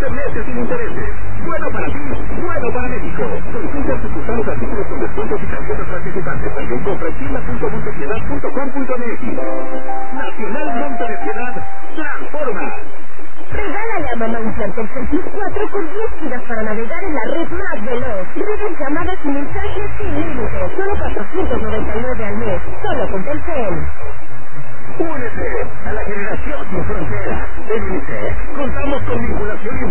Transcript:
12 meses sin intereses. Bueno para ti, bueno para México. Consulta tus usados artículos con descuentos y tarjetas participantes. También compra en tienda.montepiedad.com.mx. Nacional Monte de Piedad transforma. Regálale a mamá un plan Telcel Plus 4 con 10 gigas para navegar en la red más veloz. Redes, llamadas y mensajes sin límites. Solo 499 al mes. Solo con Telcel. Únete a la generación sin fronteras. En UNICEF contamos con vinculación y